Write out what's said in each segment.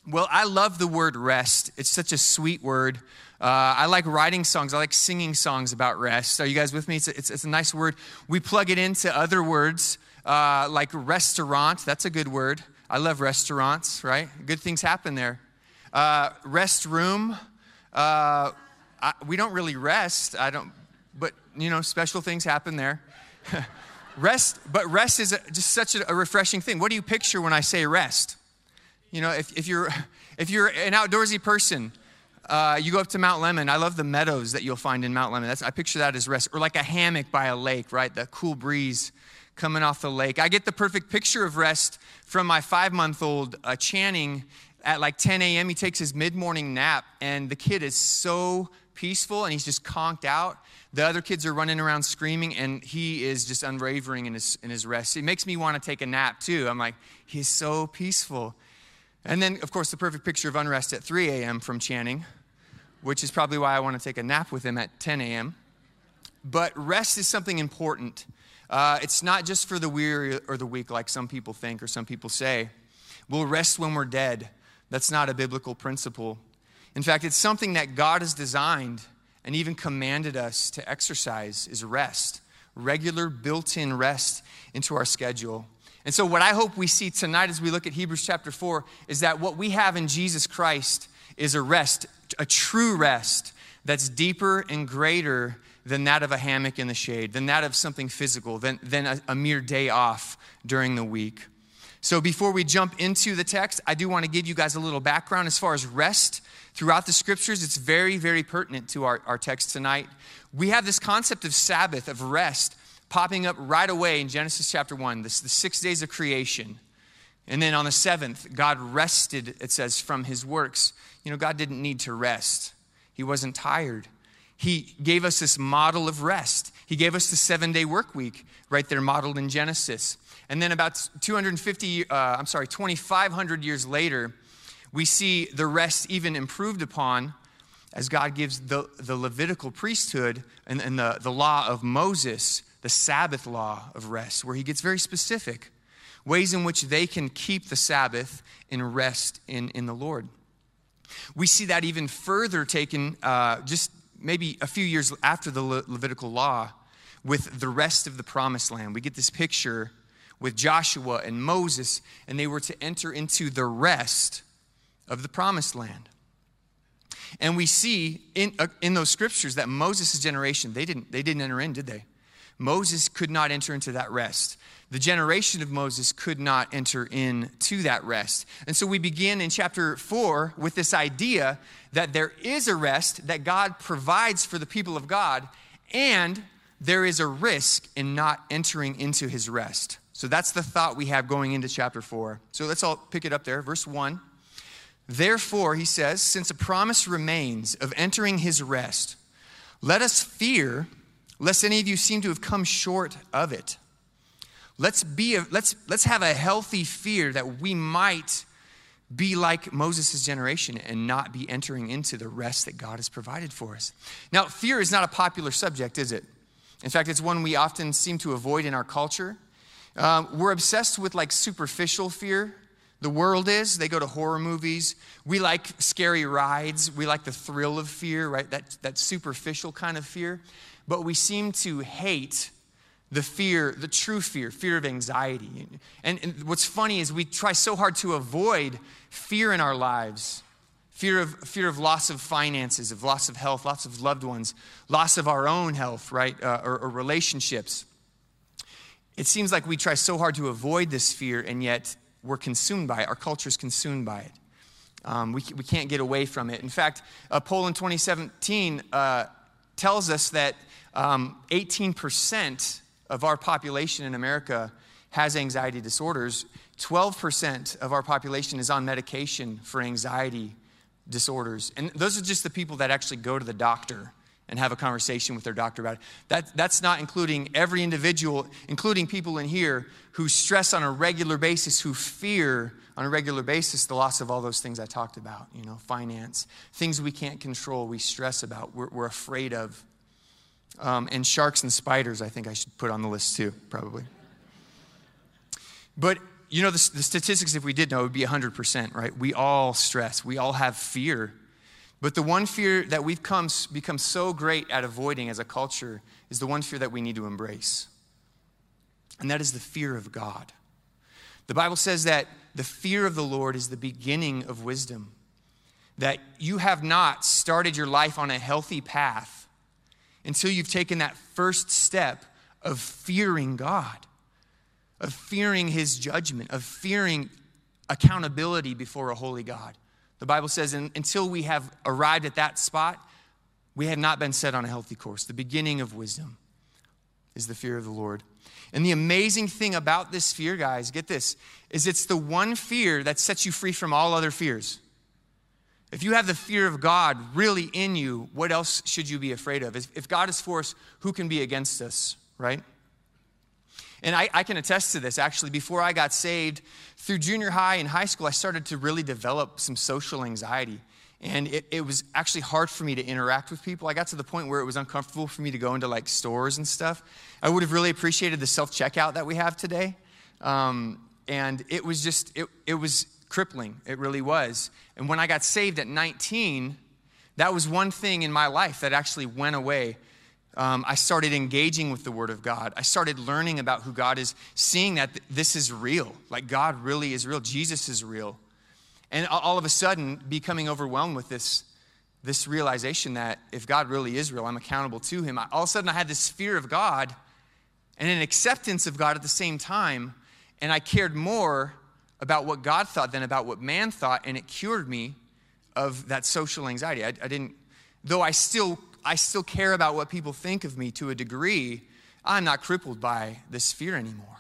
Well, I love the word rest. It's such a sweet word. I like writing songs. I like singing songs about rest. Are you guys with me? It's a nice word. We plug it into other words like restaurant. That's a good word. I love restaurants, right? Good things happen there. Restroom. We don't really rest. But special things happen there. Rest is just such a refreshing thing. What do you picture when I say rest? If you're an outdoorsy person, you go up to Mount Lemmon. I love the meadows that you'll find in Mount Lemmon. I picture that as rest, or like a hammock by a lake, right? The cool breeze coming off the lake. I get the perfect picture of rest from my 5-month-old Channing. At like 10 a.m., he takes his mid-morning nap, and the kid is so peaceful, and he's just conked out. The other kids are running around screaming, and he is just unwavering in his rest. It makes me want to take a nap, too. I'm like, he's so peaceful. And then, of course, the perfect picture of unrest at 3 a.m. from Channing, which is probably why I want to take a nap with him at 10 a.m. But rest is something important. It's not just for the weary or the weak like some people think or some people say. We'll rest when we're dead. That's not a biblical principle. In fact, it's something that God has designed and even commanded us to exercise is rest. Regular built-in rest into our schedule. And so what I hope we see tonight as we look at Hebrews chapter 4 is that what we have in Jesus Christ is a rest, a true rest that's deeper and greater than that of a hammock in the shade, than that of something physical, than a mere day off during the week. So before we jump into the text, I do want to give you guys a little background as far as rest throughout the scriptures. It's very, very pertinent to our text tonight. We have this concept of Sabbath, of rest, popping up right away in Genesis chapter 1, the 6 days of creation. And then on the 7th, God rested, it says, from his works. God didn't need to rest. He wasn't tired. He gave us this model of rest. He gave us the 7-day work week right there modeled in Genesis. And then about 2,500 years later, we see the rest even improved upon as God gives the Levitical priesthood and the law of Moses, the Sabbath law of rest, where he gets very specific, ways in which they can keep the Sabbath and rest in the Lord. We see that even further taken just maybe a few years after the Levitical law with the rest of the promised land. We get this picture with Joshua and Moses, and they were to enter into the rest of the promised land. And we see in those scriptures that Moses' generation, they didn't enter in, did they? Moses could not enter into that rest. The generation of Moses could not enter into that rest. And so we begin in chapter 4 with this idea that there is a rest that God provides for the people of God, and there is a risk in not entering into his rest. So that's the thought we have going into chapter 4. So let's all pick it up there. Verse 1. Therefore, he says, since a promise remains of entering his rest, let us fear lest any of you seem to have come short of it. Let's have a healthy fear that we might be like Moses' generation and not be entering into the rest that God has provided for us. Now, fear is not a popular subject, is it? In fact, it's one we often seem to avoid in our culture. We're obsessed with like superficial fear. The world is. They go to horror movies. We like scary rides. We like the thrill of fear, right? That superficial kind of fear. But we seem to hate the fear, the true fear of anxiety. And what's funny is we try so hard to avoid fear in our lives. Fear of loss of finances, of loss of health, loss of loved ones, loss of our own health, right? Or relationships. It seems like we try so hard to avoid this fear, and yet we're consumed by it. Our culture is consumed by it. We can't get away from it. In fact, a poll in 2017 tells us that 18% of our population in America has anxiety disorders. 12% of our population is on medication for anxiety disorders. And those are just the people that actually go to the doctor and have a conversation with their doctor about it. That's not including every individual, including people in here who stress on a regular basis, who fear on a regular basis the loss of all those things I talked about, finance, things we can't control, we stress about, we're afraid of. And sharks and spiders, I think I should put on the list too, probably. But the statistics, if we did know, it would be 100%, right? We all stress. We all have fear. But the one fear that we've become so great at avoiding as a culture is the one fear that we need to embrace. And that is the fear of God. The Bible says that the fear of the Lord is the beginning of wisdom. That you have not started your life on a healthy path until you've taken that first step of fearing God, of fearing his judgment, of fearing accountability before a holy God. The Bible says until we have arrived at that spot, we have not been set on a healthy course. The beginning of wisdom is the fear of the Lord. And the amazing thing about this fear, guys, get this, is it's the one fear that sets you free from all other fears. If you have the fear of God really in you, what else should you be afraid of? If God is for us, who can be against us, right? And I can attest to this, actually. Before I got saved, through junior high and high school, I started to really develop some social anxiety. And it was actually hard for me to interact with people. I got to the point where it was uncomfortable for me to go into like stores and stuff. I would have really appreciated the self-checkout that we have today. And it was just, it was crippling. It really was. And when I got saved at 19, that was one thing in my life that actually went away. I started engaging with the Word of God. I started learning about who God is, seeing that this is real. Like God really is real. Jesus is real. And all of a sudden, becoming overwhelmed with this realization that if God really is real, I'm accountable to him. All of a sudden, I had this fear of God and an acceptance of God at the same time. And I cared more about what God thought than about what man thought. And it cured me of that social anxiety. I didn't, though I still care about what people think of me to a degree, I'm not crippled by this fear anymore.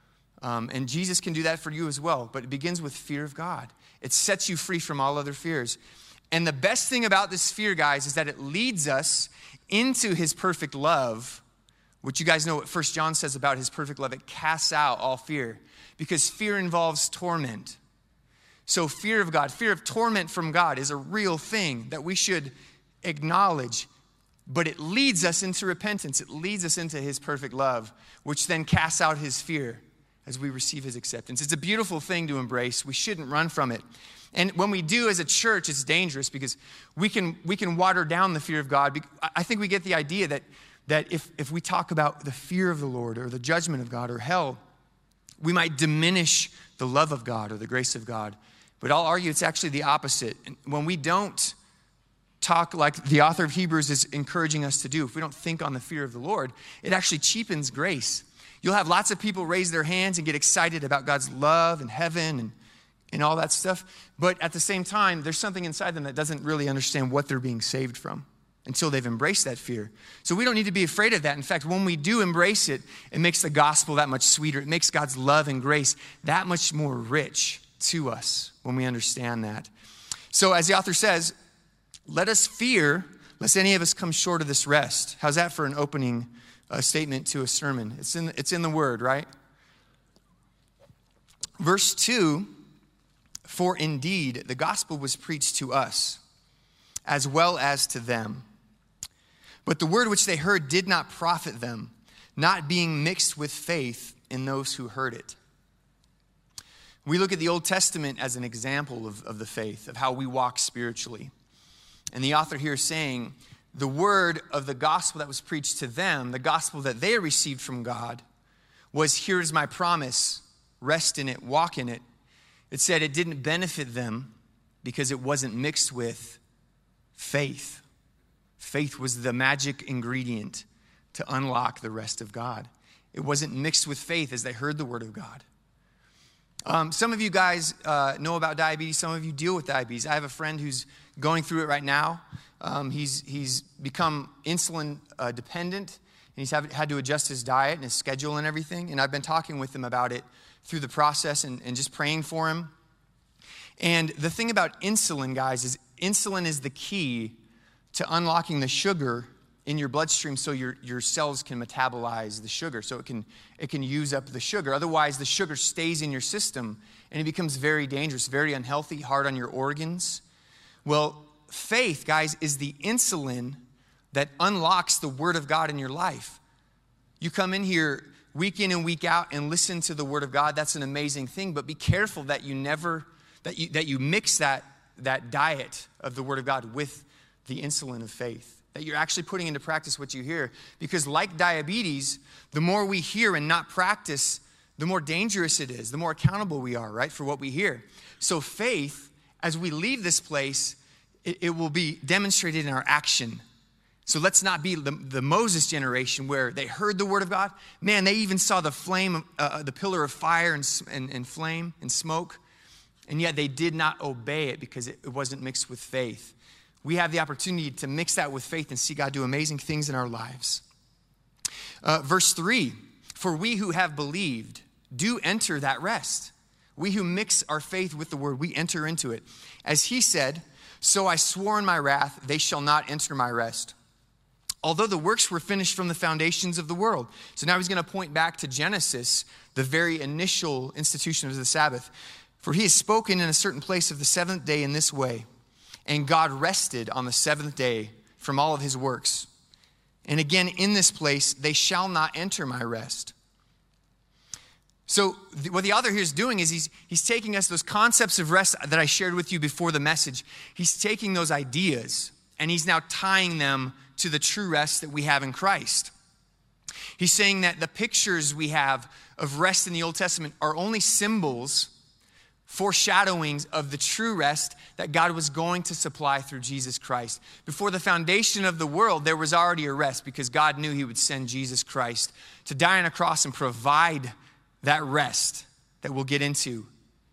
And Jesus can do that for you as well. But it begins with fear of God. It sets you free from all other fears. And the best thing about this fear, guys, is that it leads us into his perfect love, which you guys know what 1 John says about his perfect love. It casts out all fear because fear involves torment. So fear of God, fear of torment from God is a real thing that we should acknowledge. But it leads us into repentance. It leads us into his perfect love, which then casts out his fear as we receive his acceptance. It's a beautiful thing to embrace. We shouldn't run from it. And when we do as a church, it's dangerous because we can water down the fear of God. I think we get the idea that if we talk about the fear of the Lord or the judgment of God or hell, we might diminish the love of God or the grace of God. But I'll argue it's actually the opposite. And when we don't talk like the author of Hebrews is encouraging us to do, if we don't think on the fear of the Lord, it actually cheapens grace. You'll have lots of people raise their hands and get excited about God's love and heaven and all that stuff. But at the same time, there's something inside them that doesn't really understand what they're being saved from until they've embraced that fear. So we don't need to be afraid of that. In fact, when we do embrace it, it makes the gospel that much sweeter. It makes God's love and grace that much more rich to us when we understand that. So as the author says, let us fear lest any of us come short of this rest. How's that for an opening statement to a sermon? It's in the word, right? Verse 2, for indeed the gospel was preached to us as well as to them. But the word which they heard did not profit them, not being mixed with faith in those who heard it. We look at the Old Testament as an example of the faith, of how we walk spiritually. And the author here is saying the word of the gospel that was preached to them, the gospel that they received from God, was here's my promise, rest in it, walk in it. It said it didn't benefit them because it wasn't mixed with faith. Faith was the magic ingredient to unlock the rest of God. It wasn't mixed with faith as they heard the word of God. Some of you guys know about diabetes. Some of you deal with diabetes. I have a friend who's going through it right now. He's become insulin dependent, and he's had to adjust his diet and his schedule and everything. And I've been talking with him about it through the process and just praying for him. And the thing about insulin, guys, is insulin is the key to unlocking the sugar in your bloodstream so your cells can metabolize the sugar, so it can use up the sugar. Otherwise, the sugar stays in your system, and it becomes very dangerous, very unhealthy, hard on your organs. Well, faith, guys, is the insulin that unlocks the word of God in your life. You come in here week in and week out and listen to the word of God, that's an amazing thing. But be careful that you mix that diet of the word of God with the insulin of faith, that you're actually putting into practice what you hear. Because like diabetes, the more we hear and not practice, the more dangerous it is, the more accountable we are, right, for what we hear. So faith, as we leave this place, it will be demonstrated in our action. So let's not be the Moses generation where they heard the word of God. Man, they even saw the flame, the pillar of fire and flame and smoke, and yet they did not obey it because it wasn't mixed with faith. We have the opportunity to mix that with faith and see God do amazing things in our lives. Verse 3, for we who have believed do enter that rest. We who mix our faith with the word, we enter into it. As he said, so I swore in my wrath, they shall not enter my rest. Although the works were finished from the foundations of the world. So now he's going to point back to Genesis, the very initial institution of the Sabbath. For he has spoken in a certain place of the seventh day in this way. And God rested on the seventh day from all of his works. And again, in this place, they shall not enter my rest. So what the author here is doing is he's taking us those concepts of rest that I shared with you before the message. He's taking those ideas and he's now tying them to the true rest that we have in Christ. He's saying that the pictures we have of rest in the Old Testament are only symbols, foreshadowings of the true rest that God was going to supply through Jesus Christ. Before the foundation of the world, there was already a rest because God knew he would send Jesus Christ to die on a cross and provide that rest that we'll get into.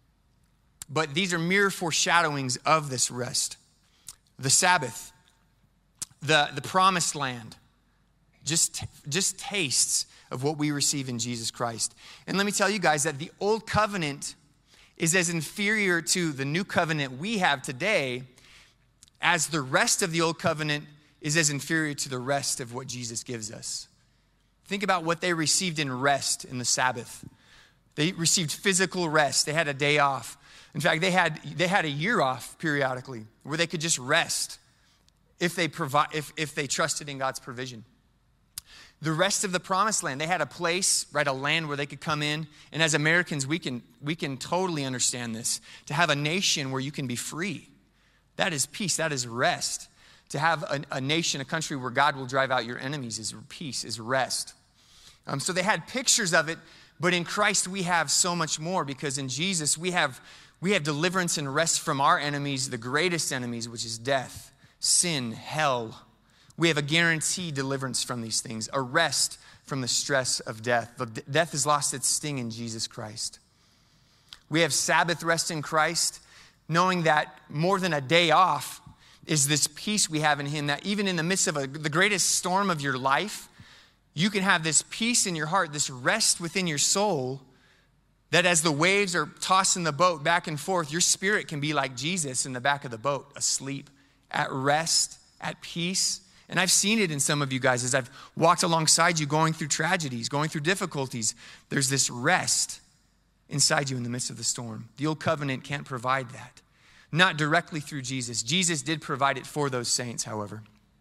But these are mere foreshadowings of this rest. The Sabbath, the promised land, just tastes of what we receive in Jesus Christ. And let me tell you guys that the old covenant is as inferior to the new covenant we have today as the rest of the old covenant is as inferior to the rest of what Jesus gives us. Think about what they received in rest in the Sabbath. They received physical rest. They had a day off. In fact, they had a year off periodically where they could just rest if they trusted in God's provision. The rest of the promised land, they had a place, right, a land where they could come in. And as Americans, we can totally understand this. To have a nation where you can be free, that is peace, that is rest. To have a nation, a country where God will drive out your enemies is peace, is rest. So they had pictures of it, but in Christ we have so much more because in Jesus we have deliverance and rest from our enemies, the greatest enemies, which is death, sin, hell. We have a guaranteed deliverance from these things, a rest from the stress of death. But death has lost its sting in Jesus Christ. We have Sabbath rest in Christ, knowing that more than a day off is this peace we have in him, that even in the midst of the greatest storm of your life, you can have this peace in your heart, this rest within your soul, that as the waves are tossing the boat back and forth, your spirit can be like Jesus in the back of the boat, asleep, at rest, at peace. And I've seen it in some of you guys as I've walked alongside you going through tragedies, going through difficulties. There's this rest inside you in the midst of the storm. The old covenant can't provide that. Not directly through Jesus. Jesus did provide it for those saints, however.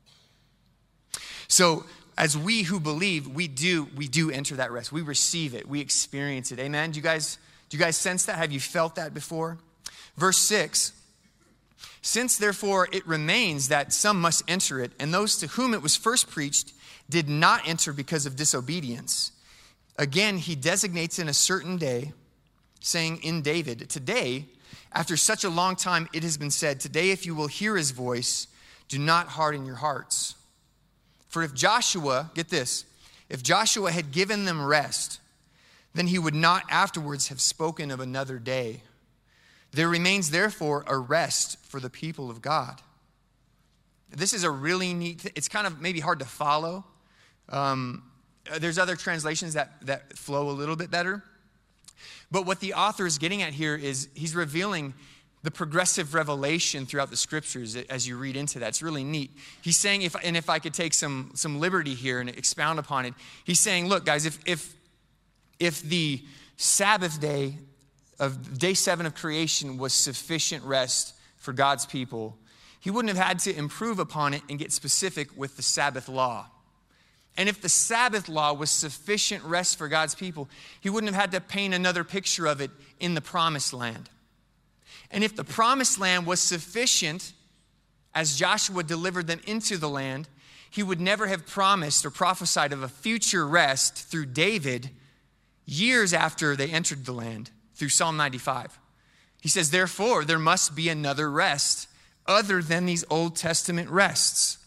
So as we who believe, we do enter that rest. We receive it. We experience it. Amen? Do you guys sense that? Have you felt that before? Verse 6. Since therefore it remains that some must enter it, and those to whom it was first preached did not enter because of disobedience. Again, he designates in a certain day, saying in David, today, after such a long time, it has been said, today if you will hear his voice, do not harden your hearts. For if Joshua, get this, if Joshua had given them rest, then he would not afterwards have spoken of another day. There remains therefore a rest for the people of God. This is a really neat, it's kind of maybe hard to follow. There's other translations that flow a little bit better. But what the author is getting at here is he's revealing the progressive revelation throughout the scriptures as you read into that. It's really neat. He's saying, if I could take some liberty here and expound upon it, he's saying, look, guys, if the Sabbath day of day 7 of creation was sufficient rest for God's people, he wouldn't have had to improve upon it and get specific with the Sabbath law. And if the Sabbath law was sufficient rest for God's people, he wouldn't have had to paint another picture of it in the promised land. And if the promised land was sufficient as Joshua delivered them into the land, he would never have promised or prophesied of a future rest through David years after they entered the land through Psalm 95. He says, therefore, there must be another rest other than these Old Testament rests.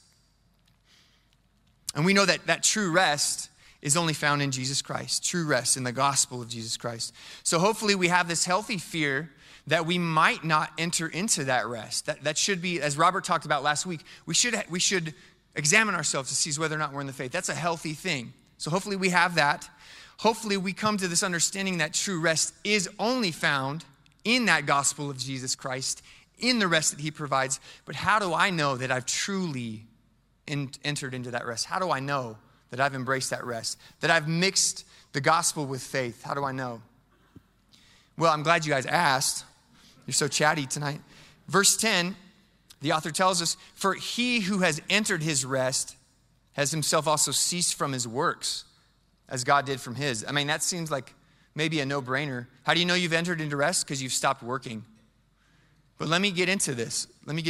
And we know that that true rest is only found in Jesus Christ, true rest in the gospel of Jesus Christ. So hopefully we have this healthy fear that we might not enter into that rest. That should be, as Robert talked about last week, we should examine ourselves to see whether or not we're in the faith. That's a healthy thing. So hopefully we have that. Hopefully we come to this understanding that true rest is only found in that gospel of Jesus Christ, in the rest that he provides. But how do I know that I've truly entered into that rest? How do I know that I've embraced that rest? That I've mixed the gospel with faith? How do I know? Well, I'm glad you guys asked. You're so chatty tonight. Verse 10, the author tells us, for he who has entered his rest has himself also ceased from his works, as God did from his. I mean, that seems like maybe a no-brainer. How do you know you've entered into rest? Because you've stopped working. But let me get into this.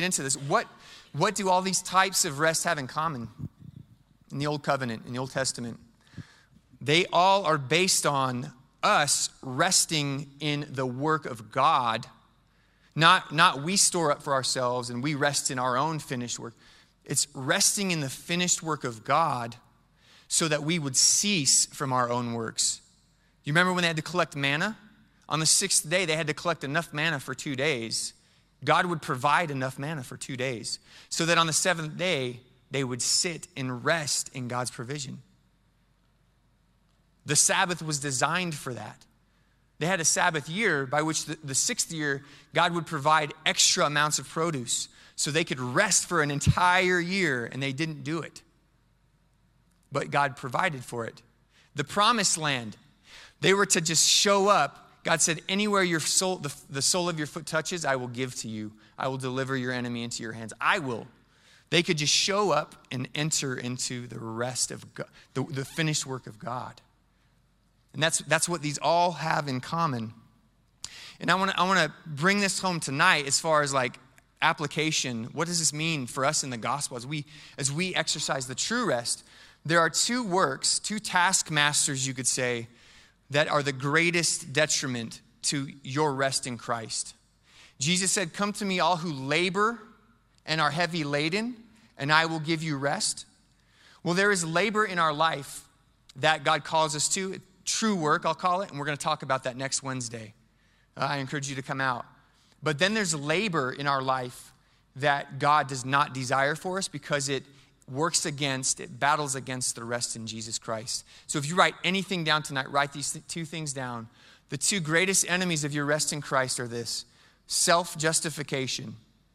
What do all these types of rest have in common in the Old Covenant, in the Old Testament? They all are based on us resting in the work of God. Not we store up for ourselves and we rest in our own finished work. It's resting in the finished work of God so that we would cease from our own works. You remember when they had to collect manna? On the sixth day, they had to collect enough manna for 2 days. God would provide enough manna for 2 days so that on the seventh day, they would sit and rest in God's provision. The Sabbath was designed for that. They had a Sabbath year by which the sixth year, God would provide extra amounts of produce so they could rest for an entire year, and they didn't do it. But God provided for it. The promised land, they were to just show up. God said, anywhere your soul, the sole of your foot touches, I will give to you. I will deliver your enemy into your hands. I will. They could just show up and enter into the rest of God, the finished work of God. And that's what these all have in common. And I want to bring this home tonight as far as like application. What does this mean for us in the gospel as we exercise the true rest? There are two works, two taskmasters, you could say, that are the greatest detriment to your rest in Christ. Jesus said, come to me all who labor and are heavy laden, and I will give you rest. Well, there is labor in our life that God calls us to, true work, I'll call it, and we're going to talk about that next Wednesday. I encourage you to come out. But then there's labor in our life that God does not desire for us because it battles against the rest in Jesus Christ. So if you write anything down tonight, write these two things down. The two greatest enemies of your rest in Christ are this: self-justification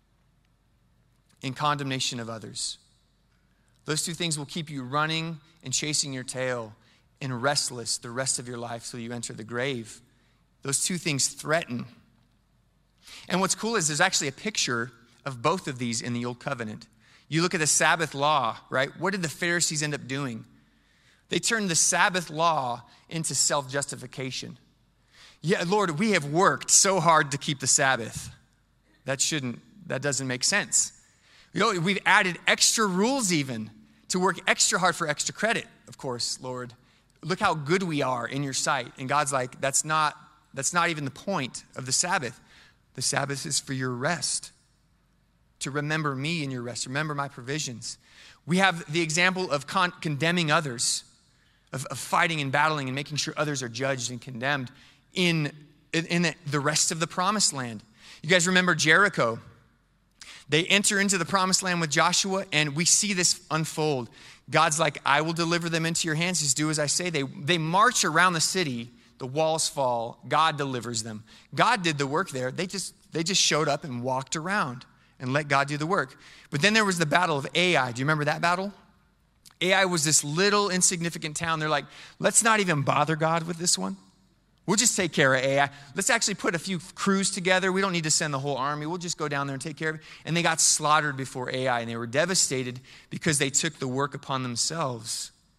and condemnation of others. Those two things will keep you running and chasing your tail and restless the rest of your life till you enter the grave. Those two things threaten. And what's cool is there's actually a picture of both of these in the Old Covenant. You look at the Sabbath law, right? What did the Pharisees end up doing? They turned the Sabbath law into self-justification. Yeah, Lord, we have worked so hard to keep the Sabbath. That doesn't make sense. You know, we've added extra rules even to work extra hard for extra credit. Of course, Lord, look how good we are in your sight. And God's like, that's not even the point of the Sabbath. The Sabbath is for your rest. To remember me in your rest, remember my provisions. We have the example of condemning others, of fighting and battling and making sure others are judged and condemned in the rest of the promised land. You guys remember Jericho? They enter into the promised land with Joshua, and we see this unfold. God's like, I will deliver them into your hands. Just do as I say. They march around the city. The walls fall. God delivers them. God did the work there. They just showed up and walked around and let God do the work. But then there was the battle of Ai. Do you remember that battle? Ai was this little insignificant town. They're like, let's not even bother God with this one. We'll just take care of Ai. Let's actually put a few crews together. We don't need to send the whole army. We'll just go down there and take care of it. And they got slaughtered before Ai, and they were devastated because they took the work upon themselves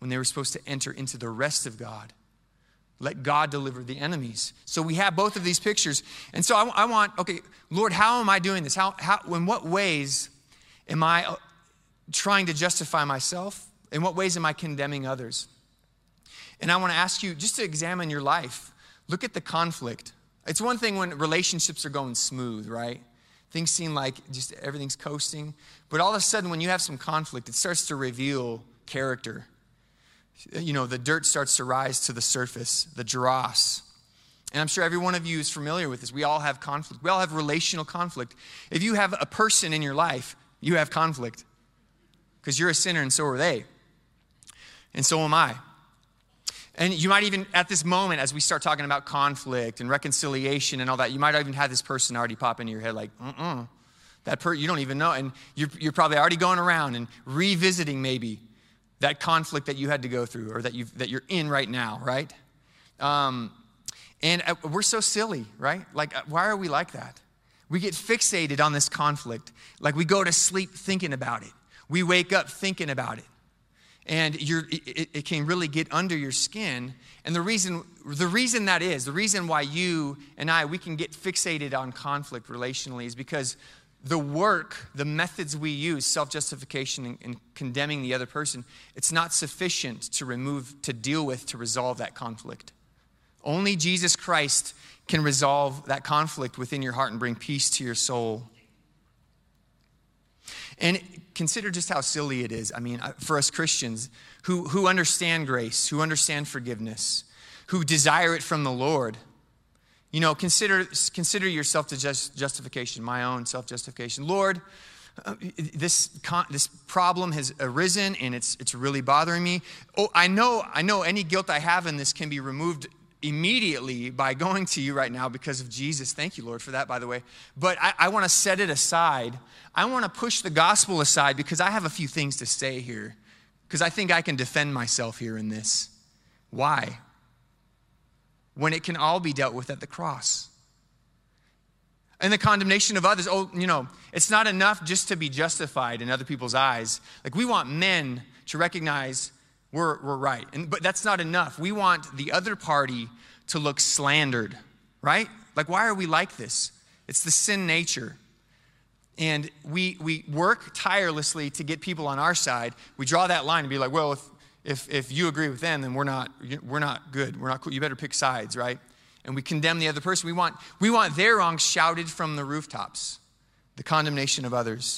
when they were supposed to enter into the rest of God. Let God deliver the enemies. So we have both of these pictures. And so I want, okay, Lord, how am I doing this? In what ways am I trying to justify myself? In what ways am I condemning others? And I want to ask you just to examine your life. Look at the conflict. It's one thing when relationships are going smooth, right? Things seem like just everything's coasting. But all of a sudden, when you have some conflict, it starts to reveal character. You know, the dirt starts to rise to the surface, the dross. And I'm sure every one of you is familiar with this. We all have conflict. We all have relational conflict. If you have a person in your life, you have conflict. Because you're a sinner and so are they. And so am I. And you might even, at this moment, as we start talking about conflict and reconciliation and all that, you might even have this person already pop into your head like, you don't even know. And you're probably already going around and revisiting maybe that conflict that you had to go through or that you're in right now, right? And we're so silly, right? Like, why are we like that? We get fixated on this conflict. Like, we go to sleep thinking about it. We wake up thinking about it. And it can really get under your skin. And the reason why you and I, we can get fixated on conflict relationally is because the methods we use, self-justification and condemning the other person, it's not sufficient to resolve that conflict. Only Jesus Christ can resolve that conflict within your heart and bring peace to your soul. And consider just how silly it is. I mean, for us Christians who understand grace, who understand forgiveness, who desire it from the Lord, you know, consider yourself to justification, my own self-justification. Lord, this problem has arisen and it's really bothering me. Oh, I know any guilt I have in this can be removed immediately by going to you right now because of Jesus. Thank you, Lord, for that, by the way. But I want to set it aside. I want to push the gospel aside because I have a few things to say here because I think I can defend myself here in this. Why? When it can all be dealt with at the cross. And the condemnation of others, it's not enough just to be justified in other people's eyes. Like, we want men to recognize we're right. But that's not enough. We want the other party to look slandered, right? Like, why are we like this? It's the sin nature. And we work tirelessly to get people on our side. We draw that line and be like, well, if you agree with them, then we're not good. We're not cool. You better pick sides, right? And we condemn the other person. We want their wrongs shouted from the rooftops, the condemnation of others.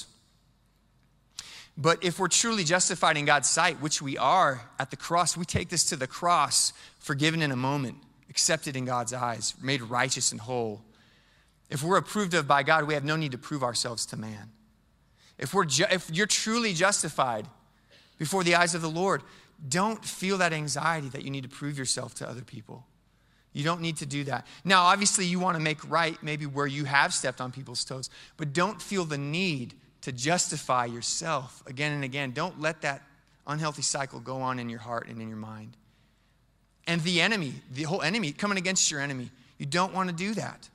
But if we're truly justified in God's sight, which we are at the cross, we take this to the cross, forgiven in a moment, accepted in God's eyes, made righteous and whole. If we're approved of by God, we have no need to prove ourselves to man. If you're truly justified before the eyes of the Lord, don't feel that anxiety that you need to prove yourself to other people. You don't need to do that. Now, obviously, you want to make right maybe where you have stepped on people's toes, but don't feel the need to justify yourself again and again. Don't let that unhealthy cycle go on in your heart and in your mind. And the whole enemy, coming against your enemy, you don't want to do that.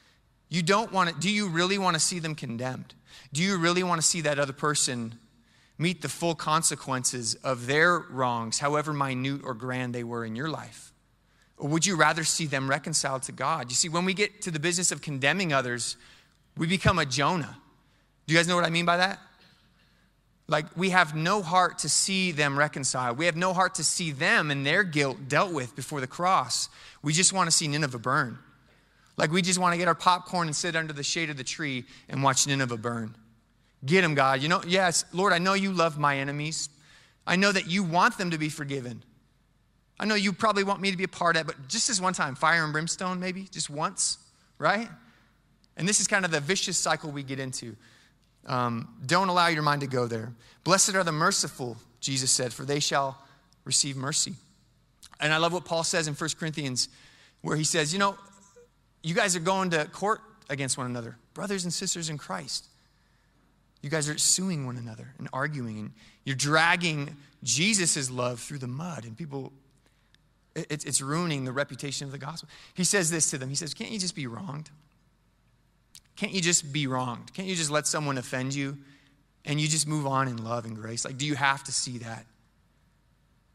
Do you really want to see them condemned? Do you really want to see that other person meet the full consequences of their wrongs, however minute or grand they were in your life? Or would you rather see them reconciled to God? You see, when we get to the business of condemning others, we become a Jonah. Do you guys know what I mean by that? Like, we have no heart to see them reconciled. We have no heart to see them and their guilt dealt with before the cross. We just want to see Nineveh burn. Like, we just want to get our popcorn and sit under the shade of the tree and watch Nineveh burn. Get them, God. Yes, Lord, I know you love my enemies. I know that you want them to be forgiven. I know you probably want me to be a part of it, but just this one time, fire and brimstone maybe, just once, right? And this is kind of the vicious cycle we get into. Don't allow your mind to go there. Blessed are the merciful, Jesus said, for they shall receive mercy. And I love what Paul says in 1 Corinthians, where he says, you guys are going to court against one another, brothers and sisters in Christ. You guys are suing one another and arguing, and you're dragging Jesus' love through the mud, and people, it's ruining the reputation of the gospel. He says this to them. He says, can't you just be wronged? Can't you just be wronged? Can't you just let someone offend you and you just move on in love and grace? Like, do you have to see that?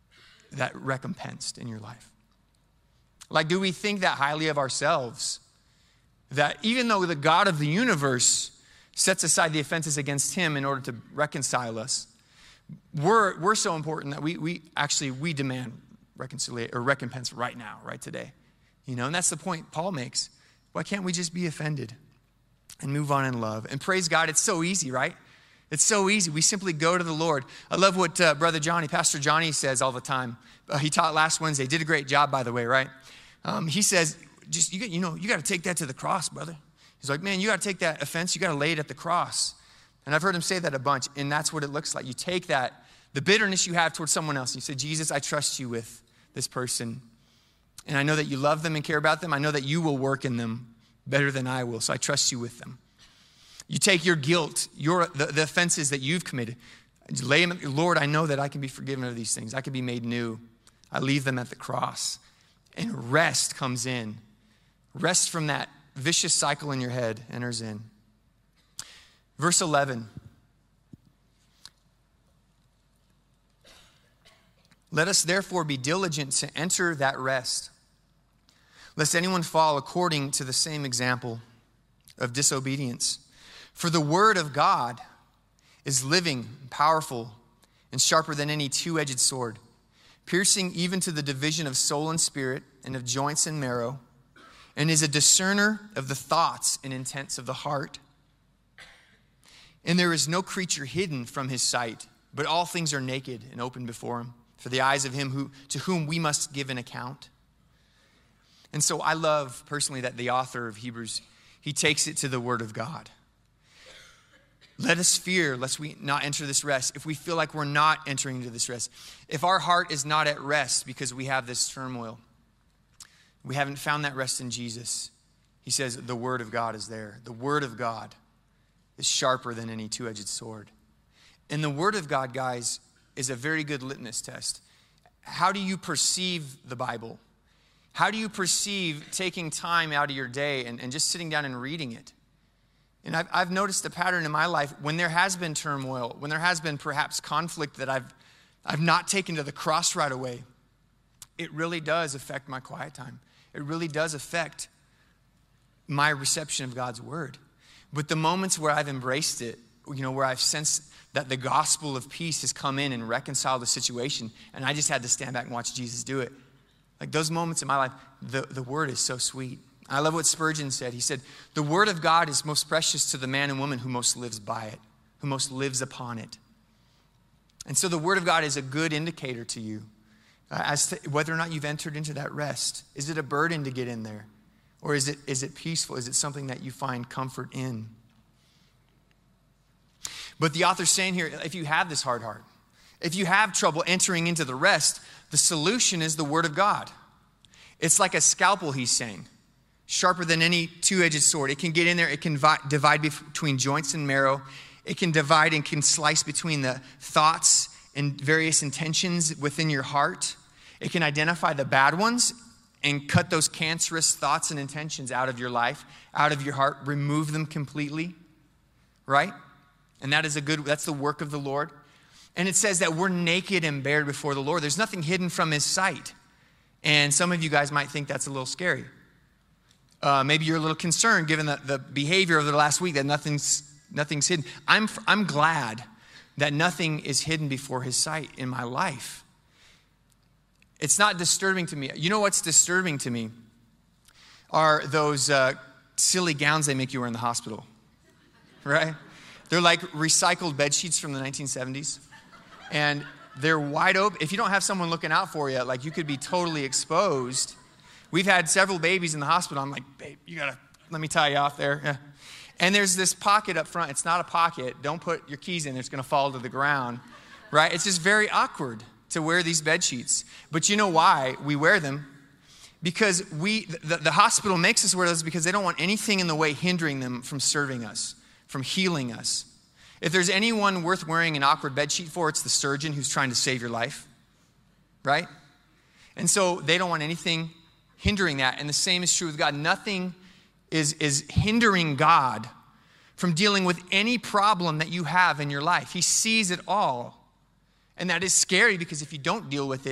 that recompensed in your life? Like, do we think that highly of ourselves? That even though the God of the universe sets aside the offenses against him in order to reconcile us, we're so important that we demand reconciliation or recompense right now, right today. And that's the point Paul makes. Why can't we just be offended and move on in love? And praise God, it's so easy, right? It's so easy. We simply go to the Lord. I love what Pastor Johnny says all the time. He taught last Wednesday. Did a great job, by the way, right? He says, you got to take that to the cross, brother. He's like, man, you got to take that offense. You got to lay it at the cross. And I've heard him say that a bunch. And that's what it looks like. You take that, the bitterness you have towards someone else. And you say, Jesus, I trust you with this person. And I know that you love them and care about them. I know that you will work in them better than I will. So I trust you with them. You take your guilt, the offenses that you've committed. Lay them, Lord, I know that I can be forgiven of these things. I can be made new. I leave them at the cross. And rest comes in. Rest from that vicious cycle in your head enters in. Verse 11. Let us therefore be diligent to enter that rest, lest anyone fall according to the same example of disobedience. For the word of God is living, powerful, and sharper than any two-edged sword, piercing even to the division of soul and spirit and of joints and marrow, and is a discerner of the thoughts and intents of the heart. And there is no creature hidden from his sight, but all things are naked and open before him, for the eyes of him to whom we must give an account. And so I love personally that the author of Hebrews, he takes it to the word of God. Let us fear lest we not enter this rest. If we feel like we're not entering into this rest, if our heart is not at rest because we have this turmoil, we haven't found that rest in Jesus, he says the word of God is there. The word of God is sharper than any two-edged sword. And the word of God, guys, is a very good litmus test. How do you perceive the Bible? How do you perceive taking time out of your day and just sitting down and reading it? And I've noticed a pattern in my life when there has been turmoil, when there has been perhaps conflict that I've not taken to the cross right away. It really does affect my quiet time. It really does affect my reception of God's word. But the moments where I've embraced it, where I've sensed that the gospel of peace has come in and reconciled the situation, and I just had to stand back and watch Jesus do it. Like those moments in my life, the word is so sweet. I love what Spurgeon said. He said, the word of God is most precious to the man and woman who most lives by it, who most lives upon it. And so the word of God is a good indicator to you as to whether or not you've entered into that rest. Is it a burden to get in there? Or is it peaceful? Is it something that you find comfort in? But the author's saying here, if you have this hard heart, if you have trouble entering into the rest, the solution is the word of God. It's like a scalpel, he's saying, sharper than any two-edged sword. It can get in there. It can divide between joints and marrow. It can divide and can slice between the thoughts and various intentions within your heart. It can identify the bad ones and cut those cancerous thoughts and intentions out of your life, out of your heart, remove them completely, right? And that's the work of the Lord. And it says that we're naked and bared before the Lord. There's nothing hidden from his sight. And some of you guys might think that's a little scary. Maybe you're a little concerned given the behavior of the last week that nothing's hidden. I'm glad that nothing is hidden before his sight in my life. It's not disturbing to me. You know what's disturbing to me are those silly gowns they make you wear in the hospital, right? They're like recycled bed sheets from the 1970s. And they're wide open. If you don't have someone looking out for you, like you could be totally exposed. We've had several babies in the hospital. I'm like, babe, let me tie you off there. Yeah. And there's this pocket up front. It's not a pocket. Don't put your keys in. It's going to fall to the ground, right? It's just very awkward to wear these bed sheets. But you know why we wear them? Because the hospital makes us wear those because they don't want anything in the way hindering them from serving us, from healing us. If there's anyone worth wearing an awkward bed sheet for, it's the surgeon who's trying to save your life, right? And so they don't want anything hindering that. And the same is true with God. Nothing is hindering God from dealing with any problem that you have in your life. He sees it all. And that is scary because if you don't deal with it,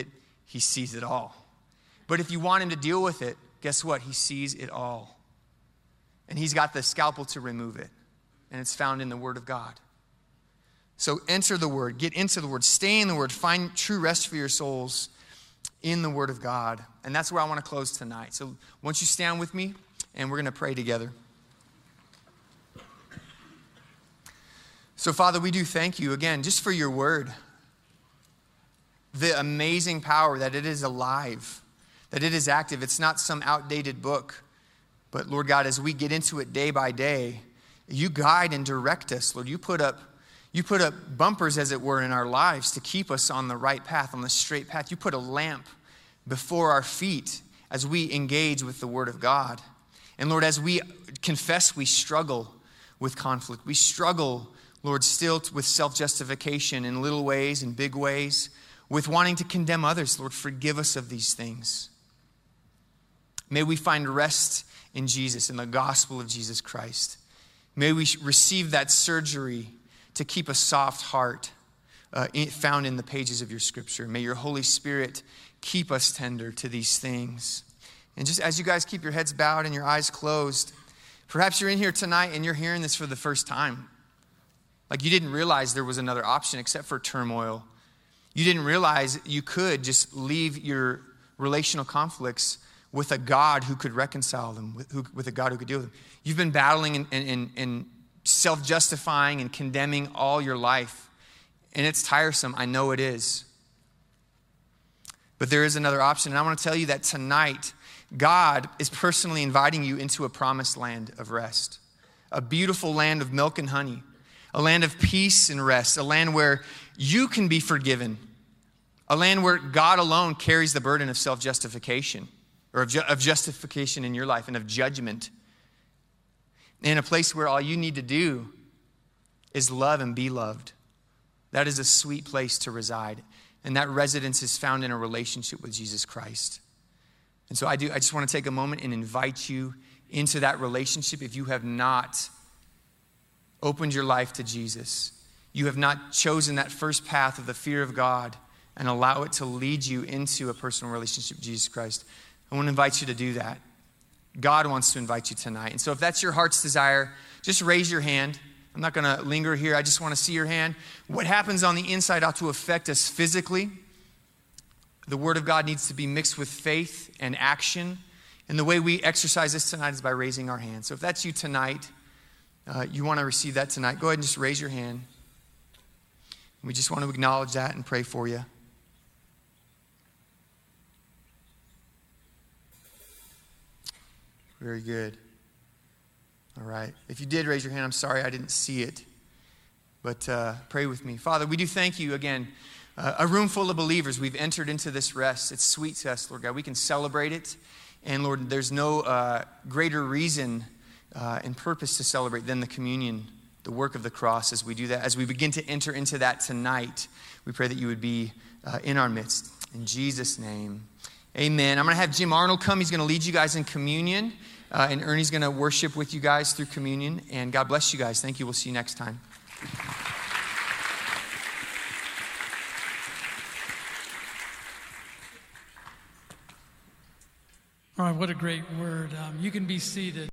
he sees it all. But if you want him to deal with it, guess what? He sees it all. And he's got the scalpel to remove it. And it's found in the Word of God. So enter the Word, get into the Word, stay in the Word, find true rest for your souls in the Word of God. And that's where I want to close tonight. So won't you stand with me, and we're going to pray together. So Father, we do thank you again just for your Word. The amazing power that it is alive, that it is active. It's not some outdated book. But Lord God, as we get into it day by day, you guide and direct us. Lord, you put up bumpers, as it were, in our lives to keep us on the right path, on the straight path. You put a lamp before our feet as we engage with the Word of God. And Lord, as we confess, we struggle with conflict. We struggle, Lord, still with self-justification in little ways and big ways, with wanting to condemn others. Lord, forgive us of these things. May we find rest in Jesus, in the gospel of Jesus Christ. May we receive that surgery to keep a soft heart found in the pages of your scripture. May your Holy Spirit keep us tender to these things. And just as you guys keep your heads bowed and your eyes closed, perhaps you're in here tonight and you're hearing this for the first time. Like you didn't realize there was another option except for turmoil. You didn't realize you could just leave your relational conflicts with a God who could reconcile them, with a God who could deal with them. You've been battling and self-justifying and condemning all your life. And it's tiresome. I know it is. But there is another option. And I want to tell you that tonight, God is personally inviting you into a promised land of rest. A beautiful land of milk and honey. A land of peace and rest. A land where you can be forgiven. A land where God alone carries the burden of self-justification. Or of justification in your life and of judgment. In a place where all you need to do is love and be loved. That is a sweet place to reside. And that residence is found in a relationship with Jesus Christ. And so I just want to take a moment and invite you into that relationship. If you have not opened your life to Jesus, you have not chosen that first path of the fear of God and allow it to lead you into a personal relationship with Jesus Christ, I want to invite you to do that. God wants to invite you tonight. And so if that's your heart's desire, just raise your hand. I'm not going to linger here. I just want to see your hand. What happens on the inside ought to affect us physically. The Word of God needs to be mixed with faith and action. And the way we exercise this tonight is by raising our hands. So if that's you tonight, you want to receive that tonight, go ahead and just raise your hand. We just want to acknowledge that and pray for you. Very good. All right. If you did raise your hand, I'm sorry I didn't see it. But pray with me. Father, we do thank you again. A room full of believers. We've entered into this rest. It's sweet to us, Lord God. We can celebrate it. And Lord, there's no greater reason and purpose to celebrate than the communion, the work of the cross as we do that. As we begin to enter into that tonight, we pray that you would be in our midst. In Jesus' name. Amen. I'm going to have Jim Arnold come. He's going to lead you guys in communion. And Ernie's going to worship with you guys through communion. And God bless you guys. Thank you. We'll see you next time. All right, what a great word. You can be seated.